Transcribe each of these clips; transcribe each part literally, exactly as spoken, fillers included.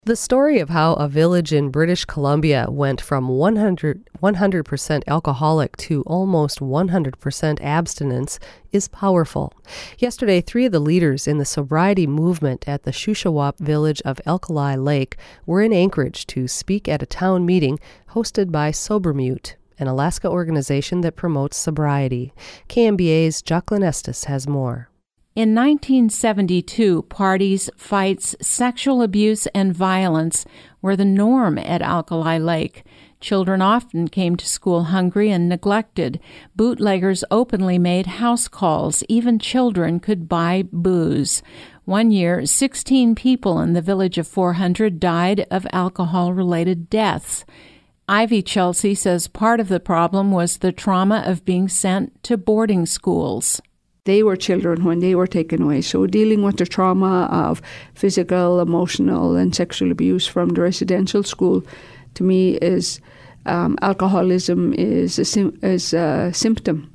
The story of how a village in British Columbia went from one hundred percent alcoholic to almost one hundred percent abstinence is powerful. Yesterday, three of the leaders in the sobriety movement at the Shuswap village of Alkali Lake were in Anchorage to speak at a town meeting hosted by SoberMute, an Alaska organization that promotes sobriety. K M B A's Jocelyn Estes has more. In nineteen seventy-two, parties, fights, sexual abuse, and violence were the norm at Alkali Lake. Children often came to school hungry and neglected. Bootleggers openly made house calls. Even children could buy booze. One year, sixteen people in the village of four hundred died of alcohol-related deaths. Ivy Chelsea says part of the problem was the trauma of being sent to boarding schools. They were children when they were taken away. So dealing with the trauma of physical, emotional, and sexual abuse from the residential school, to me, is um, alcoholism is a, sim- is a symptom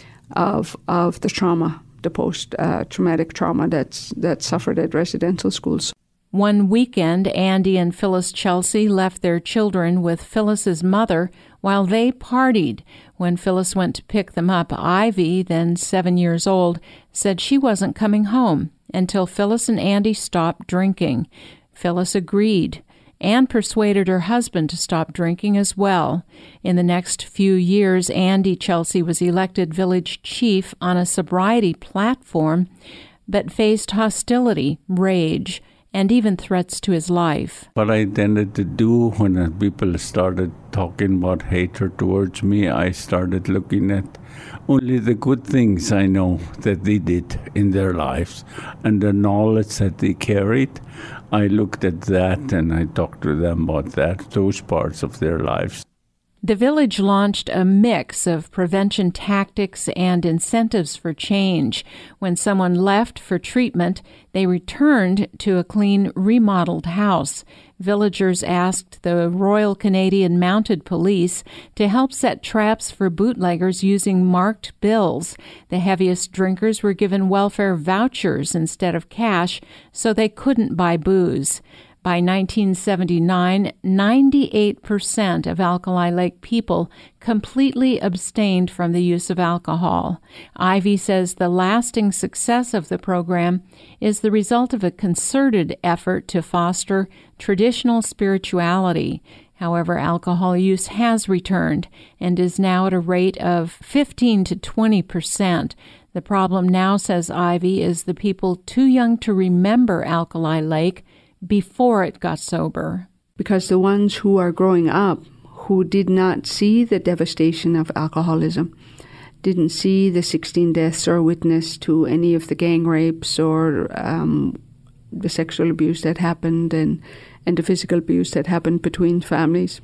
of of the trauma, the post-traumatic uh, trauma that's that's suffered at residential schools. One weekend, Andy and Phyllis Chelsea left their children with Phyllis's mother while they partied. When Phyllis went to pick them up, Ivy, then seven years old, said she wasn't coming home until Phyllis and Andy stopped drinking. Phyllis agreed and persuaded her husband to stop drinking as well. In the next few years, Andy Chelsea was elected village chief on a sobriety platform, but faced hostility, rage, and even threats to his life. What I tended to do when people started talking about hatred towards me, I started looking at only the good things I know that they did in their lives and the knowledge that they carried. I looked at that and I talked to them about that, those parts of their lives. The village launched a mix of prevention tactics and incentives for change. When someone left for treatment, they returned to a clean, remodeled house. Villagers asked the Royal Canadian Mounted Police to help set traps for bootleggers using marked bills. The heaviest drinkers were given welfare vouchers instead of cash, so they couldn't buy booze. By nineteen seventy-nine, ninety-eight percent of Alkali Lake people completely abstained from the use of alcohol. Ivy says the lasting success of the program is the result of a concerted effort to foster traditional spirituality. However, alcohol use has returned and is now at a rate of fifteen to twenty percent. The problem now, says Ivy, is the people too young to remember Alkali Lake before it got sober. Because the ones who are growing up who did not see the devastation of alcoholism, didn't see the sixteen deaths or witness to any of the gang rapes or um, the sexual abuse that happened and, and the physical abuse that happened between families,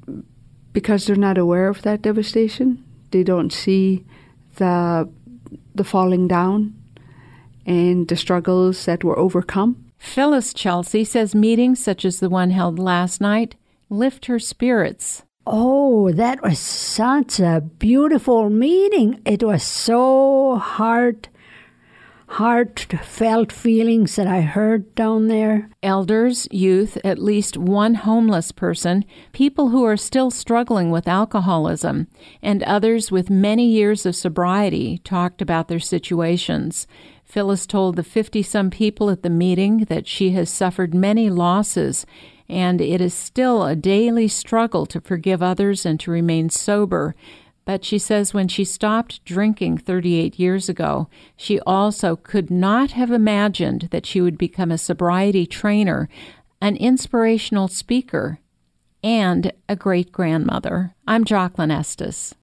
because they're not aware of that devastation, they don't see the the falling down and the struggles that were overcome. Phyllis Chelsea says meetings such as the one held last night lift her spirits. Oh, that was such a beautiful meeting. It was so heart, heartfelt feelings that I heard down there. Elders, youth, at least one homeless person, people who are still struggling with alcoholism, and others with many years of sobriety talked about their situations. Phyllis told the fifty-some people at the meeting that she has suffered many losses, and it is still a daily struggle to forgive others and to remain sober. But she says when she stopped drinking thirty-eight years ago, she also could not have imagined that she would become a sobriety trainer, an inspirational speaker, and a great-grandmother. I'm Jocelyn Estes.